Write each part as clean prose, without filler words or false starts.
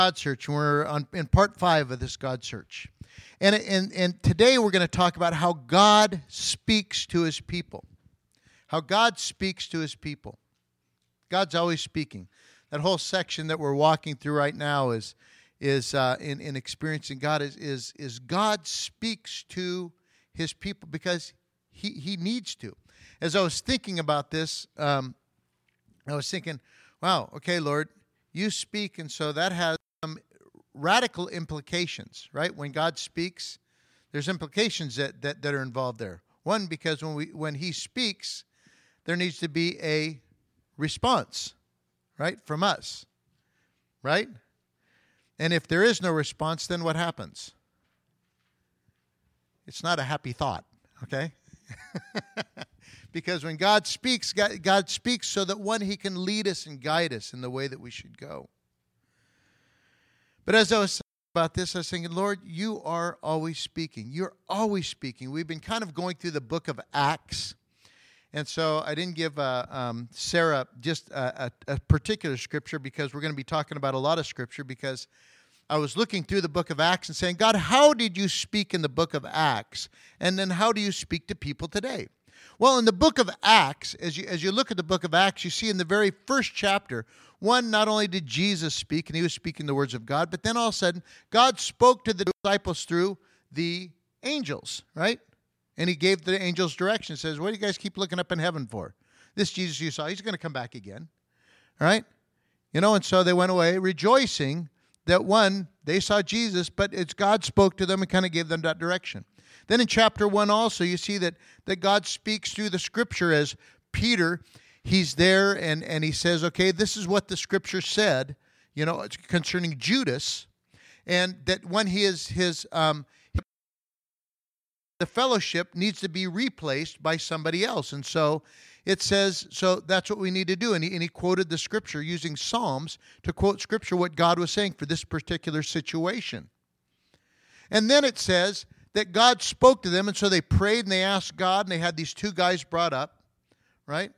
God search. We're in part 5 of this God search. And today we're going to talk about how God speaks to his people. How God speaks to his people. God's always speaking. That whole section that we're walking through right now is in experiencing God is God speaks to his people because he needs to. As I was thinking about this, I was thinking, wow, okay, Lord, you speak, and so that has some radical implications, right? When God speaks, there's implications that are involved there. One, because when he speaks, there needs to be a response, right, from us, right? And if there is no response, then what happens? It's not a happy thought, okay? Because when God speaks so that, one, he can lead us and guide us in the way that we should go. But as I was thinking about this, I was thinking, Lord, you are always speaking. You're always speaking. We've been kind of going through the book of Acts. And so I didn't give Sarah just a particular scripture because we're going to be talking about a lot of scripture, because I was looking through the book of Acts and saying, God, how did you speak in the book of Acts? And then how do you speak to people today? Well, in the book of Acts, as you look at the book of Acts, you see in the very first chapter, one, not only did Jesus speak, and he was speaking the words of God, but then all of a sudden, God spoke to the disciples through the angels, right? And he gave the angels direction. He says, what do you guys keep looking up in heaven for? This Jesus you saw, he's going to come back again, all right? And so they went away rejoicing that, one, they saw Jesus, but it's God spoke to them and kind of gave them that direction. Then in chapter 1 also, you see that God speaks through the scripture as Peter, he's there and he says, okay, this is what the scripture said, concerning Judas, and that when the fellowship needs to be replaced by somebody else. And so it says, so that's what we need to do. And he quoted the scripture using Psalms to quote scripture, what God was saying for this particular situation. And then it says that God spoke to them, and so they prayed and they asked God, and they had these two guys brought up, right?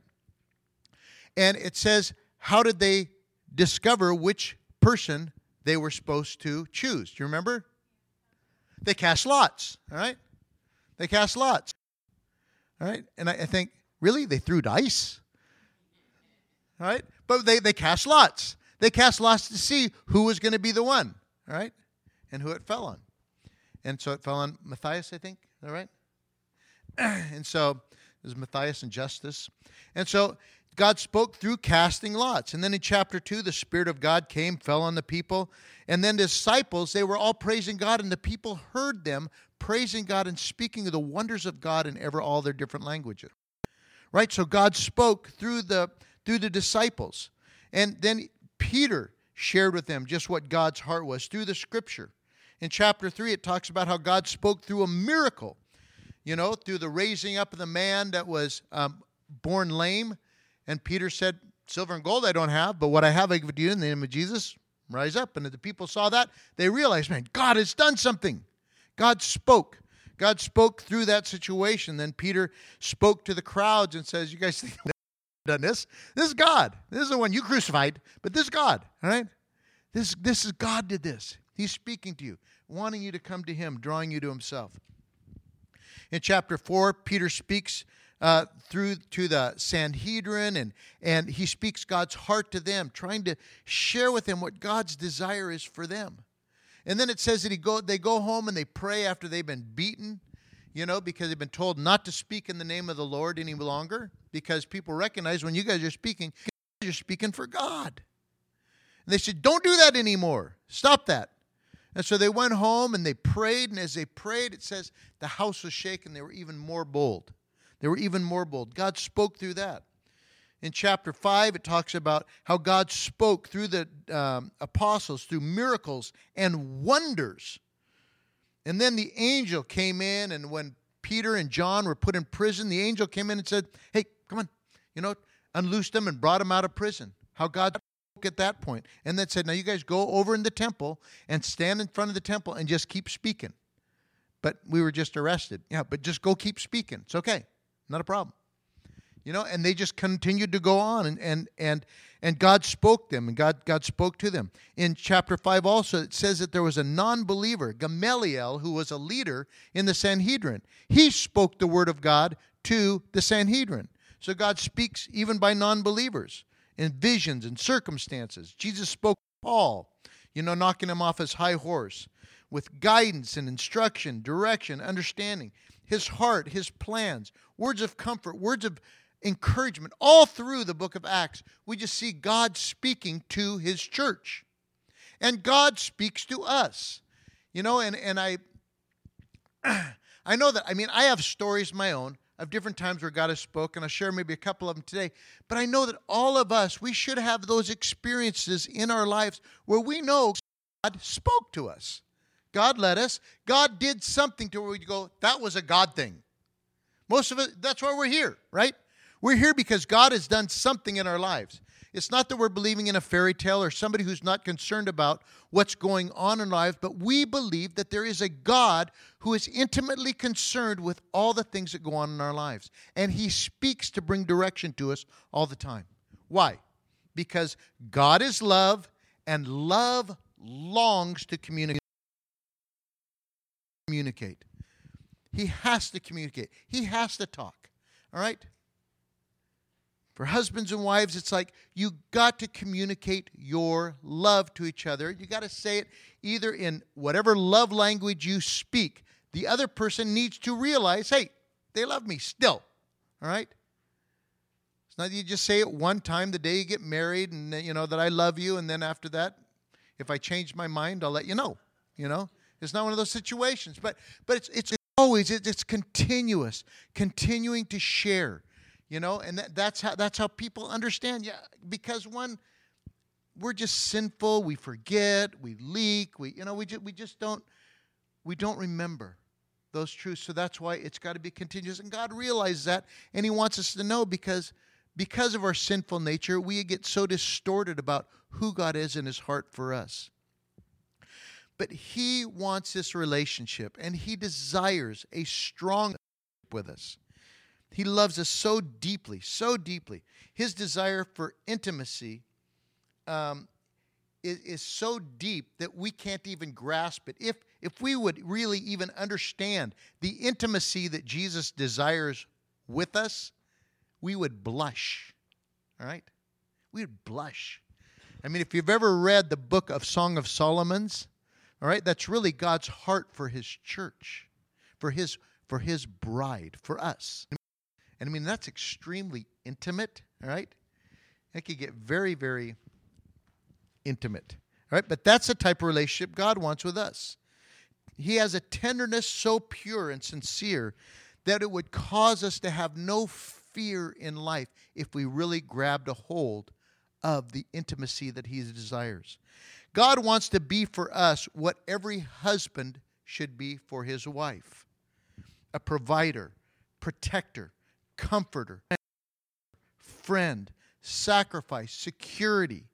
And it says, how did they discover which person they were supposed to choose? Do you remember? They cast lots, all right? They cast lots, all right? And I think, really? They threw dice? All right? But they cast lots. They cast lots to see who was going to be the one, all right? And who it fell on. And so it fell on Matthias, I think. Is that right? And so there's Matthias and Justus. And so God spoke through casting lots. And then in chapter 2, the Spirit of God came, fell on the people. And then the disciples, they were all praising God, and the people heard them praising God and speaking of the wonders of God in all their different languages. Right? So God spoke through the disciples. And then Peter shared with them just what God's heart was through the scripture. In chapter 3, it talks about how God spoke through a miracle, through the raising up of the man that was born lame. And Peter said, silver and gold I don't have, but what I have I give to you in the name of Jesus, rise up. And as the people saw that, they realized, man, God has done something. God spoke. God spoke through that situation. Then Peter spoke to the crowds and says, you guys think I've done this? This is God. This is the one you crucified, but this is God, all right? This is God did this. He's speaking to you, wanting you to come to him, drawing you to himself. In chapter 4, Peter speaks through to the Sanhedrin, and he speaks God's heart to them, trying to share with them what God's desire is for them. And then it says that they go home and they pray after they've been beaten, because they've been told not to speak in the name of the Lord any longer, because people recognize when you guys are speaking, you're speaking for God. And they said, don't do that anymore. Stop that. And so they went home and they prayed, and as they prayed, it says the house was shaken. They were even more bold. God spoke through that. In chapter 5, it talks about how God spoke through the apostles, through miracles and wonders. And then the angel came in, and when Peter and John were put in prison, the angel came in and said, hey, come on, unloosed them and brought them out of prison. How God at that point, and then said, now you guys go over in the temple and stand in front of the temple and just keep speaking. But we were just arrested. Yeah, but just go keep speaking. It's okay. Not a problem. And they just continued to go on, and God spoke them, and God spoke to them. In chapter 5 also, it says that there was a non-believer, Gamaliel, who was a leader in the Sanhedrin. He spoke the word of God to the Sanhedrin. So God speaks even by non-believers in visions and circumstances. Jesus spoke to Paul, knocking him off his high horse with guidance and instruction, direction, understanding, his heart, his plans, words of comfort, words of encouragement. All through the book of Acts, we just see God speaking to his church. And God speaks to us. And I know that, I have stories of my own of different times where God has spoken. I'll share maybe a couple of them today. But I know that all of us, we should have those experiences in our lives where we know God spoke to us. God led us. God did something to where we go, that was a God thing. Most of it, that's why we're here, right? We're here because God has done something in our lives. It's not that we're believing in a fairy tale or somebody who's not concerned about what's going on in life, but we believe that there is a God who is intimately concerned with all the things that go on in our lives. And he speaks to bring direction to us all the time. Why? Because God is love, and love longs to communicate. He has to communicate. He has to talk. All right? For husbands and wives, it's like you got to communicate your love to each other. You got to say it either in whatever love language you speak. The other person needs to realize, hey, they love me still. All right? It's not that you just say it one time the day you get married and, that I love you, and then after that, if I change my mind, I'll let you know. It's not one of those situations. But it's always, it's continuous, continuing to share. And that's how people understand. Yeah, because we're just sinful. We forget. We leak. We just don't remember those truths. So that's why it's got to be continuous. And God realizes that, and he wants us to know because of our sinful nature, we get so distorted about who God is in his heart for us. But he wants this relationship, and he desires a strong relationship with us. He loves us so deeply, so deeply. His desire for intimacy is so deep that we can't even grasp it. If we would really even understand the intimacy that Jesus desires with us, we would blush. All right? We would blush. If you've ever read the book of Song of Solomon's, all right, that's really God's heart for his church, for his bride, for us. And that's extremely intimate, all right? It can get very, very intimate, all right? But that's the type of relationship God wants with us. He has a tenderness so pure and sincere that it would cause us to have no fear in life if we really grabbed a hold of the intimacy that he desires. God wants to be for us what every husband should be for his wife: a provider, protector, comforter, friend, sacrifice, security,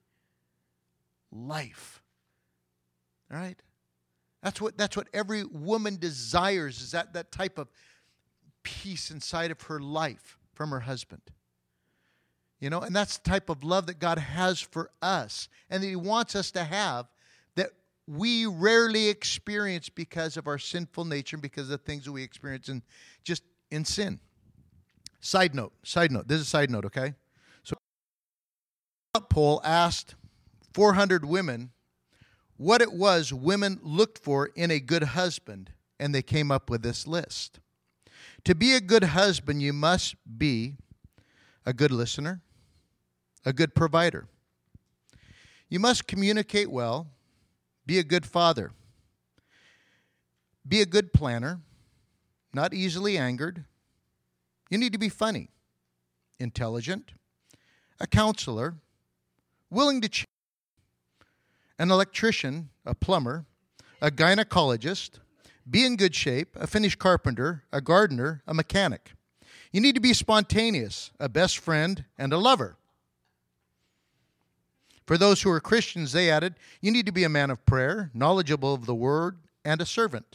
life. All right? That's what every woman desires, is that type of peace inside of her life from her husband. And that's the type of love that God has for us, and that he wants us to have, that we rarely experience because of our sinful nature, because of the things that we experience in sin. Side note. This is a side note, okay? So, a poll asked 400 women what it was women looked for in a good husband, and they came up with this list. To be a good husband, you must be a good listener, a good provider. You must communicate well, be a good father, be a good planner, not easily angered. You need to be funny, intelligent, a counselor, willing to change, an electrician, a plumber, a gynecologist, be in good shape, a finished carpenter, a gardener, a mechanic. You need to be spontaneous, a best friend, and a lover. For those who are Christians, they added, you need to be a man of prayer, knowledgeable of the word, and a servant.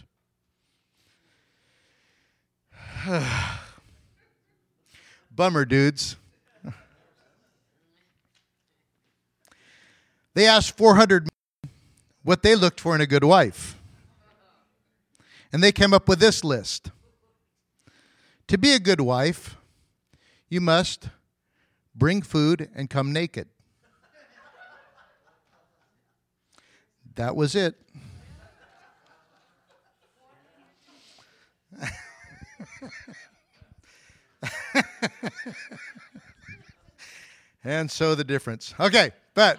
Bummer, dudes. They asked 400 men what they looked for in a good wife. And they came up with this list. To be a good wife, you must bring food and come naked. That was it. And so the difference. Okay, but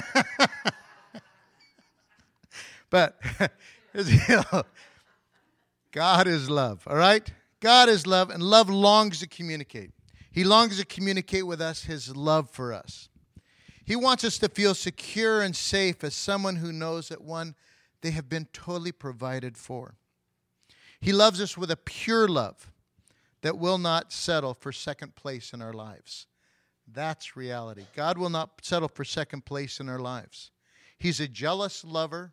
here's the deal. God is love, all right? God is love, and love longs to communicate. He longs to communicate with us his love for us. He wants us to feel secure and safe as someone who knows that, one, they have been totally provided for. He loves us with a pure love that will not settle for second place in our lives. That's reality. God will not settle for second place in our lives. He's a jealous lover.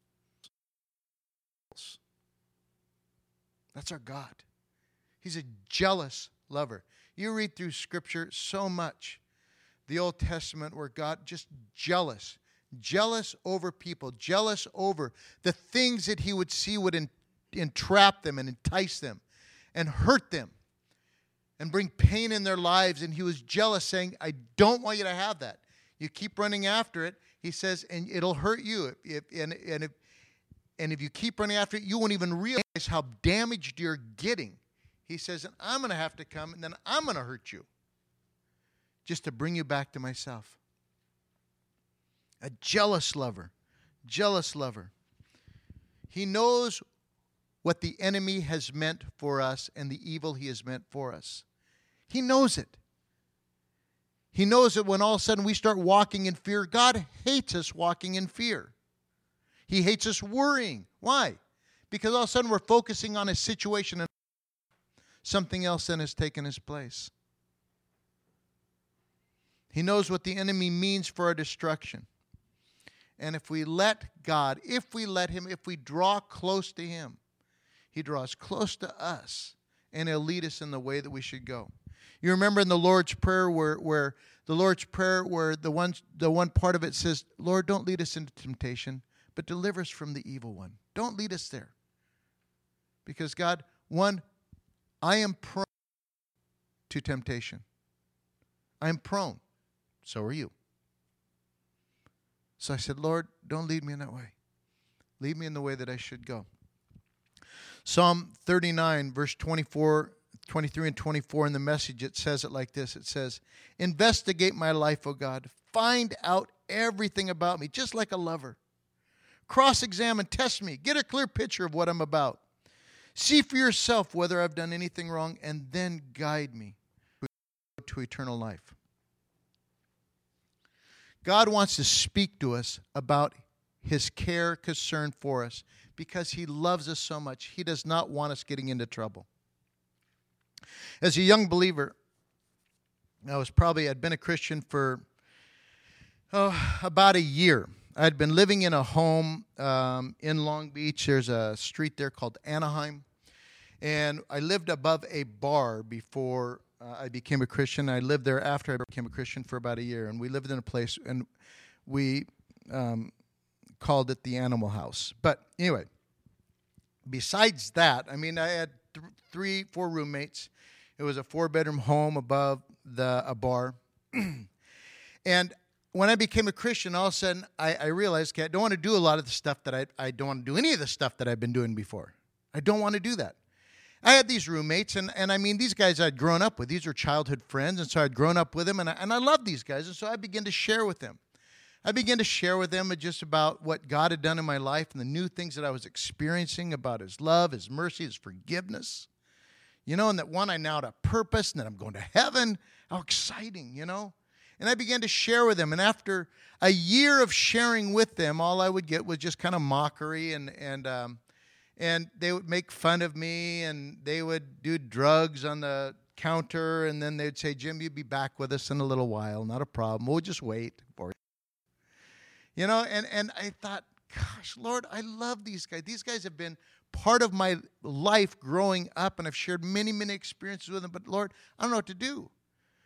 That's our God. He's a jealous lover. You read through Scripture so much, the Old Testament, where God just jealous over people, jealous over the things that he would see would entrap them and entice them and hurt them and bring pain in their lives. And he was jealous, saying, I don't want you to have that. You keep running after it, he says, and it'll hurt you. And if you keep running after it, you won't even realize how damaged you're getting. He says, and I'm going to have to come, and then I'm going to hurt you just to bring you back to myself. A jealous lover. Jealous lover. He knows what the enemy has meant for us and the evil he has meant for us. He knows it. He knows that when all of a sudden we start walking in fear, God hates us walking in fear. He hates us worrying. Why? Because all of a sudden we're focusing on a situation and something else then has taken his place. He knows what the enemy means for our destruction. And if we let God, if we let him, if we draw close to him, he draws close to us and he'll lead us in the way that we should go. You remember in the Lord's Prayer where the one part of it says, Lord, don't lead us into temptation, but deliver us from the evil one. Don't lead us there. Because God, one, I am prone to temptation. I am prone. So are you. So I said, Lord, don't lead me in that way. Lead me in the way that I should go. Psalm 39, verse 23 and 24 in the Message, it says it like this. It says, investigate my life, O God. Find out everything about me, just like a lover. Cross-examine, test me. Get a clear picture of what I'm about. See for yourself whether I've done anything wrong, and then guide me to eternal life. God wants to speak to us about his care, concern for us, because he loves us so much. He does not want us getting into trouble. As a young believer, I'd been a Christian for about a year. I'd been living in a home in Long Beach. There's a street there called Anaheim. And I lived above a bar before I became a Christian. I lived there after I became a Christian for about a year. And we lived in a place, and we called it the Animal House. But anyway, besides that, I had 3-4 roommates. It was a 4-bedroom home above a bar. And when I became a Christian, all of a sudden, I realized, okay, I don't want to do a lot of the stuff that I don't want to do any of the stuff that I've been doing before. I don't want to do that. I had these roommates, and these guys I'd grown up with. These were childhood friends, and so I'd grown up with them, and I loved these guys, and so I began to share with them. I began to share with them just about what God had done in my life and the new things that I was experiencing about his love, his mercy, his forgiveness. And that one, I now had a purpose, and that I'm going to heaven. How exciting, And I began to share with them. And after a year of sharing with them, all I would get was just kind of mockery, and they would make fun of me, and they would do drugs on the counter, and then they'd say, Jim, you'll be back with us in a little while. Not a problem. We'll just wait for you. And I thought, gosh, Lord, I love these guys. These guys have been part of my life growing up, and I've shared many, many experiences with them. But, Lord, I don't know what to do.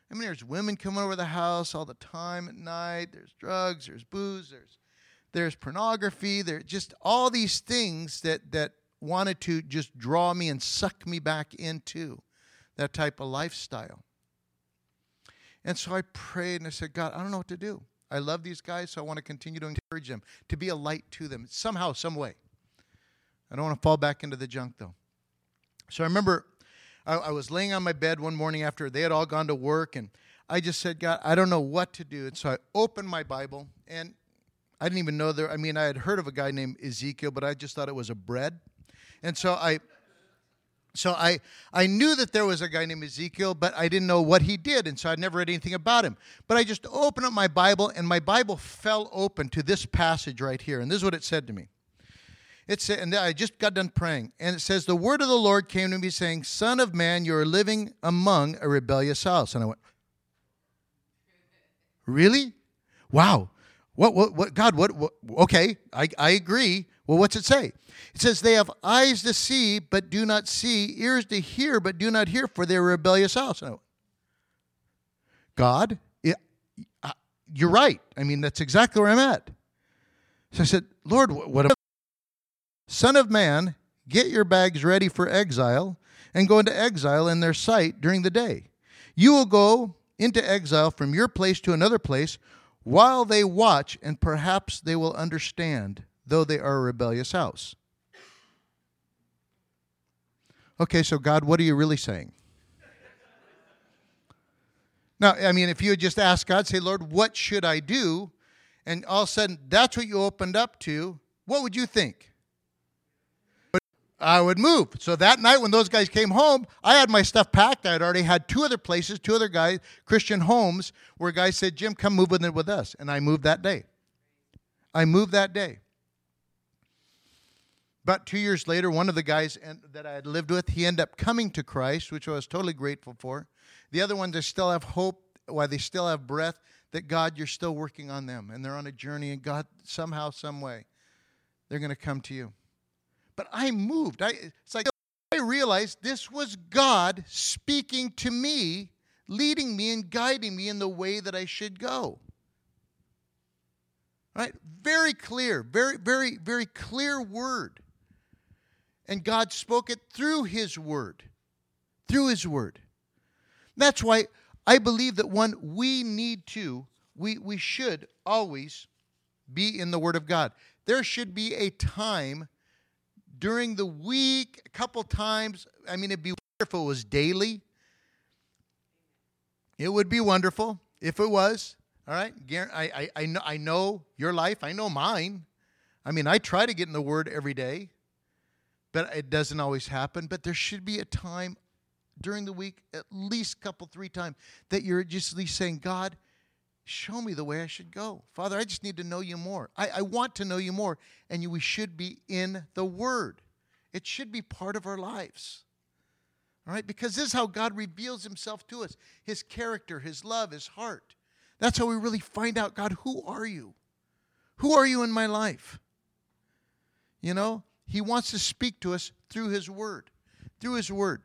I mean, there's women coming over the house all the time at night. There's drugs, there's booze, there's pornography. There's just all these things that wanted to just draw me and suck me back into that type of lifestyle. And so I prayed and I said, God, I don't know what to do. I love these guys, so I want to continue to encourage them, to be a light to them somehow, some way. I don't want to fall back into the junk, though. So I remember I was laying on my bed one morning after they had all gone to work, and I just said, God, I don't know what to do. And so I opened my Bible, and I didn't even know I had heard of a guy named Ezekiel, but I just thought it was a bread. And so I knew that there was a guy named Ezekiel, but I didn't know what he did, and so I'd never read anything about him. But I just opened up my Bible, and my Bible fell open to this passage right here, and this is what it said to me. It said, and I just got done praying, and it says, the word of the Lord came to me saying, Son of man, you are living among a rebellious house. And I went, really? Wow. What, God, what, okay, I agree. Well, what's it say? It says, they have eyes to see, but do not see, ears to hear, but do not hear, for they are a rebellious house. And I went, God, you're right. I mean, that's exactly where I'm at. So I said, Lord, what? Son of man, get your bags ready for exile and go into exile in their sight during the day. You will go into exile from your place to another place while they watch, and perhaps they will understand, though they are a rebellious house. Okay, so God, what are you really saying? Now, I mean, if you had just asked God, say, Lord, what should I do? And all of a sudden, that's what you opened up to, what would you think? I would move. So that night when those guys came home, I had my stuff packed. I had already had two other places, two other guys, Christian homes, where guys said, Jim, come move with us. And I moved that day. About 2 years later, one of the guys that I had lived with, he ended up coming to Christ, which I was totally grateful for. The other ones, they still have hope, while they still have breath, that God, you're still working on them. And they're on a journey, and God, somehow, some way, they're going to come to you. But I moved. It's like I realized this was God speaking to me, leading me and guiding me in the way that I should go. Right? Very clear, very, very, very clear word. And God spoke it through His word. Through His word. That's why I believe that we should always be in the Word of God. There should be a time during the week, a couple times. I mean, it'd be wonderful if it was daily. It would be wonderful if it was. All right? I know your life. I know mine. I mean, I try to get in the Word every day, but it doesn't always happen. But there should be a time during the week, at least three times, that you're just at least saying, God, show me the way I should go. Father, I just need to know you more. I want to know you more. And we should be in the Word. It should be part of our lives. All right? Because this is how God reveals Himself to us. His character, His love, His heart. That's how we really find out, God, who are you? Who are you in my life? You know, He wants to speak to us through His Word. Through His Word.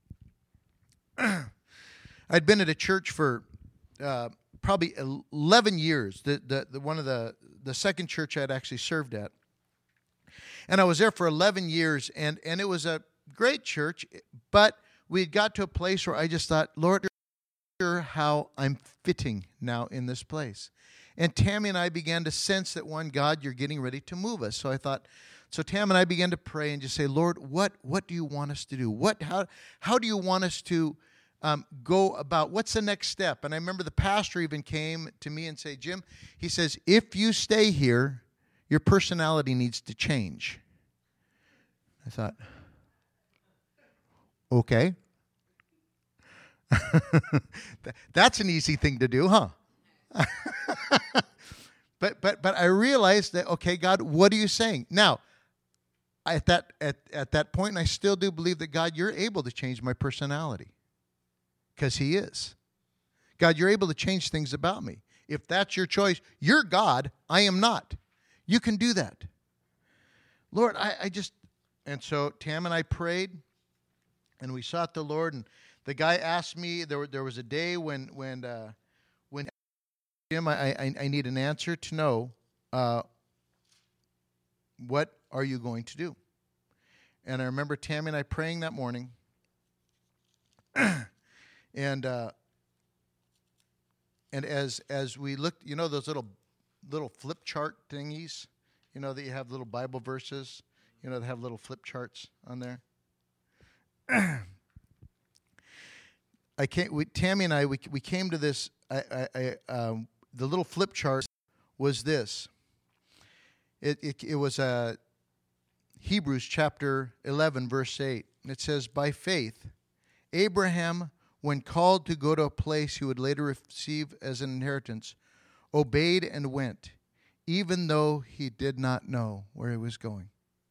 I'd been at a church for probably 11 years, the second church I'd actually served at. And I was there for 11 years, and it was a great church, but we had got to a place where I just thought, Lord, you're sure how I'm fitting now in this place. And Tammy and I began to sense that, God, you're getting ready to move us. So I thought, so Tam and I began to pray and just say, Lord, what do you want us to do? How do you want us to go about? What's the next step? And I remember the pastor even came to me and said, Jim, he says, if you stay here, your personality needs to change. I thought, okay. That's an easy thing to do, huh? But I realized that, okay, God, what are you saying? Now, at that point, I still do believe that, God, you're able to change my personality. Because He is. God, you're able to change things about me. If that's your choice, you're God, I am not. You can do that. Lord, and so Tam and I prayed, and we sought the Lord, and The guy asked me, there was a day when Jim, I need an answer to know, what are you going to do? And I remember Tammy and I praying that morning. And as we looked, those little flip chart thingies, that you have little Bible verses, that have little flip charts on there. Tammy and I came to this. The little flip chart was this. It was Hebrews chapter 11, verse 8. And it says, by faith, Abraham, when called to go to a place he would later receive as an inheritance, obeyed and went, even though he did not know where he was going.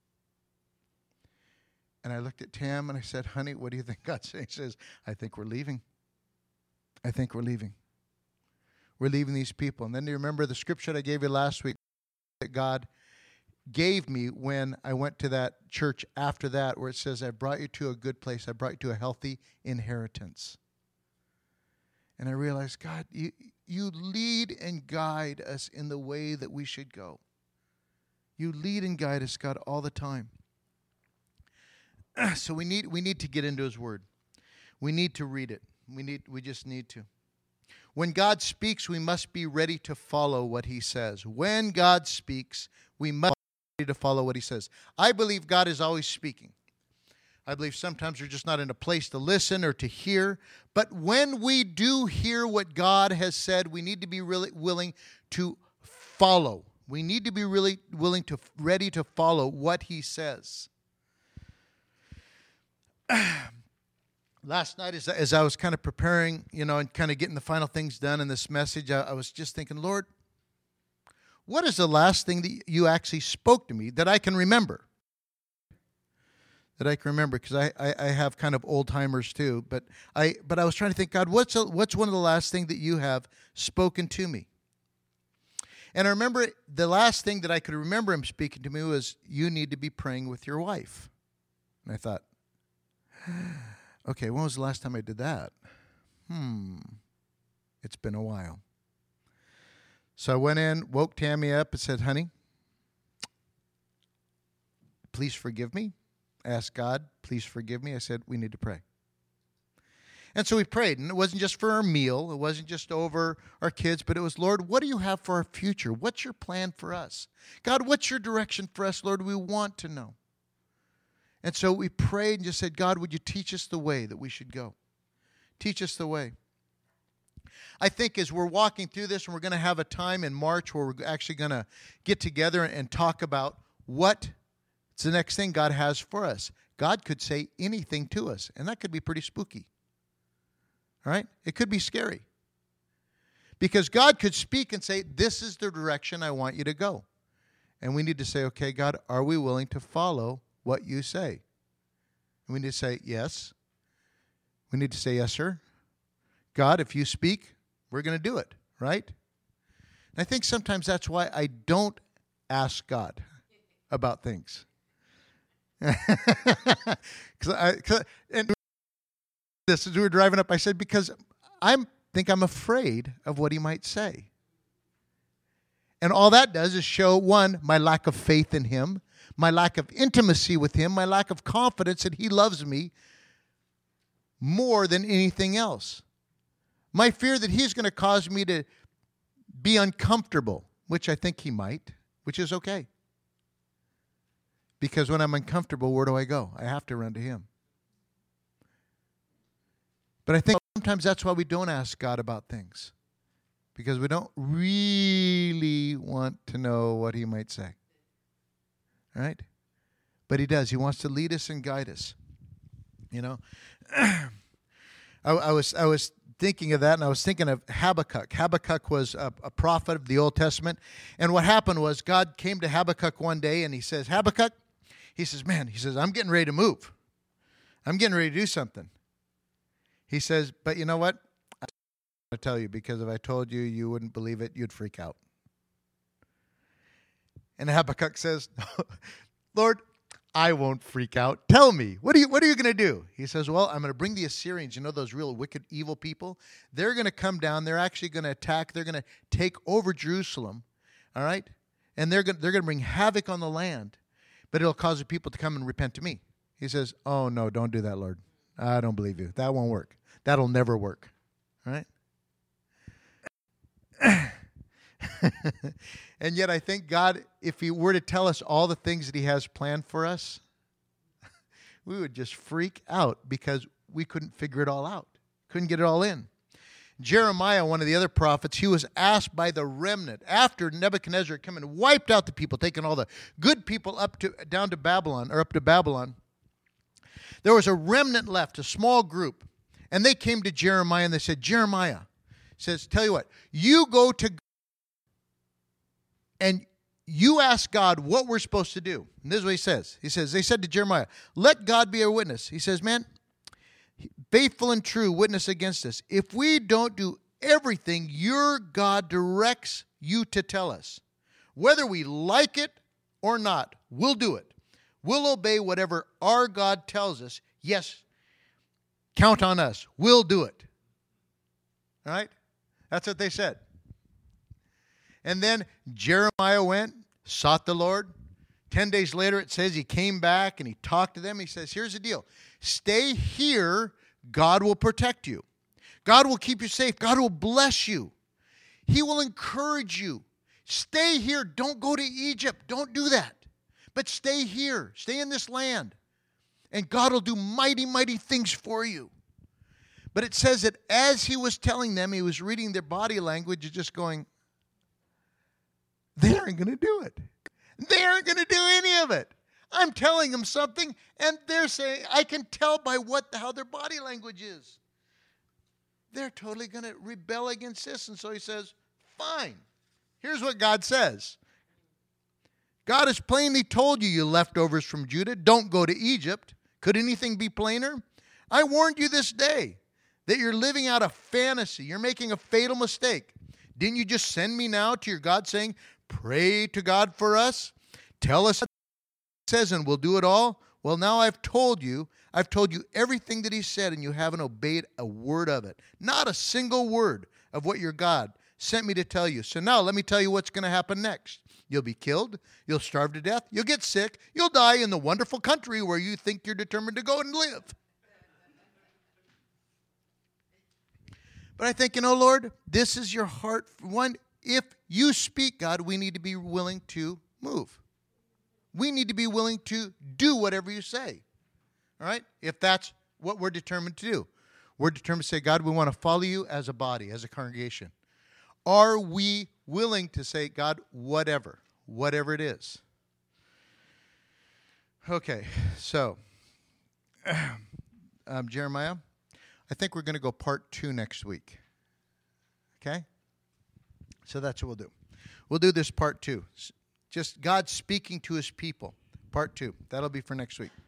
And I looked at Tam and I said, honey, what do you think God's saying? He says, I think we're leaving. I think we're leaving. We're leaving these people. And then do you remember the scripture that I gave you last week that God gave me when I went to that church after that, where it says, I brought you to a good place. I brought you to a healthy inheritance. And I realized, God, you lead and guide us in the way that we should go. You lead and guide us, God, all the time. So we need to get into His Word. We need to read it. We just need to. When God speaks, we must be ready to follow what He says. When God speaks, we must be ready to follow what He says. I believe God is always speaking. I believe sometimes we're just not in a place to listen or to hear. But when we do hear what God has said, we need to be really willing to follow. We need to be really ready to follow what He says. Last night, as I was kind of preparing, and kind of getting the final things done in this message, I was just thinking, Lord, what is the last thing that you actually spoke to me that I can remember? That I can remember, because I have kind of old timers too. But I was trying to think, God, what's one of the last things that you have spoken to me? And I remember the last thing that I could remember Him speaking to me was, you need to be praying with your wife. And I thought, okay, when was the last time I did that? It's been a while. So I went in, woke Tammy up and said, honey, please forgive me. I asked God, please forgive me. I said, we need to pray. And so we prayed, and it wasn't just for our meal. It wasn't just over our kids, but it was, Lord, what do you have for our future? What's your plan for us? God, what's your direction for us, Lord? We want to know. And so we prayed and just said, God, would you teach us the way that we should go? Teach us the way. I think as we're walking through this, and we're going to have a time in March where we're actually going to get together and talk about what's the next thing God has for us. God could say anything to us, and that could be pretty spooky. All right? It could be scary. Because God could speak and say, this is the direction I want you to go. And we need to say, okay, God, are we willing to follow what you say? And we need to say, yes. We need to say, yes, sir. God, if you speak, we're going to do it, right? And I think sometimes that's why I don't ask God about things. And this, as we were driving up, I said, because I'm afraid of what He might say. And all that does is show, one, my lack of faith in Him, my lack of intimacy with Him, my lack of confidence that He loves me more than anything else. My fear that He's going to cause me to be uncomfortable, which I think He might, which is okay. Because when I'm uncomfortable, where do I go? I have to run to Him. But I think sometimes that's why we don't ask God about things. Because we don't really want to know what He might say. Right? But He does. He wants to lead us and guide us. I was thinking of that, and I was thinking of Habakkuk. Habakkuk was a prophet of the Old Testament. And what happened was God came to Habakkuk one day, and He says, Habakkuk, He says, I'm getting ready to move. I'm getting ready to do something. He says, but you know what? I'm going to tell you, because if I told you, you wouldn't believe it. You'd freak out. And Habakkuk says, Lord, I won't freak out. Tell me, what are you going to do? He says, well, I'm going to bring the Assyrians. You know those real wicked, evil people? They're going to come down. They're actually going to attack. They're going to take over Jerusalem, all right? And they're going to bring havoc on the land, but it'll cause the people to come and repent to me. He says, oh, no, don't do that, Lord. I don't believe you. That won't work. That'll never work, all right? And yet I think God, if he were to tell us all the things that he has planned for us, we would just freak out because we couldn't figure it all out. Couldn't get it all in. Jeremiah, one of the other prophets, he was asked by the remnant after Nebuchadnezzar had come and wiped out the people, taking all the good people up to Babylon. There was a remnant left, a small group, and they came to Jeremiah and they said, Jeremiah says, tell you what, you go to and you ask God what we're supposed to do. And this is what he says. He says, they said to Jeremiah, let God be our witness. He says, man, faithful and true witness against us. If we don't do everything your God directs you to tell us, whether we like it or not, we'll do it. We'll obey whatever our God tells us. Yes, count on us. We'll do it. All right? That's what they said. And then Jeremiah went, sought the Lord. 10 days later, it says he came back and he talked to them. He says, here's the deal. Stay here. God will protect you. God will keep you safe. God will bless you. He will encourage you. Stay here. Don't go to Egypt. Don't do that. But stay here. Stay in this land. And God will do mighty, mighty things for you. But it says that as he was telling them, he was reading their body language and just going, they aren't going to do it. They aren't going to do any of it. I'm telling them something, and they're saying, I can tell by how their body language is. They're totally going to rebel against this. And so he says, fine. Here's what God says. God has plainly told you, you leftovers from Judah, don't go to Egypt. Could anything be plainer? I warned you this day that you're living out a fantasy. You're making a fatal mistake. Didn't you just send me now to your God saying, pray to God for us? Tell us what he says and we'll do it all. Well, now I've told you everything that he said and you haven't obeyed a word of it. Not a single word of what your God sent me to tell you. So now let me tell you what's going to happen next. You'll be killed. You'll starve to death. You'll get sick. You'll die in the wonderful country where you think you're determined to go and live. But I think, Lord, this is your heart. One, if you speak, God, we need to be willing to move. We need to be willing to do whatever you say. All right? If that's what we're determined to do. We're determined to say, God, we want to follow you as a body, as a congregation. Are we willing to say, God, whatever it is? Okay, so, Jeremiah, I think we're going to go part 2 next week. Okay? So that's what we'll do. We'll do this part 2. Just God speaking to his people. Part 2. That'll be for next week.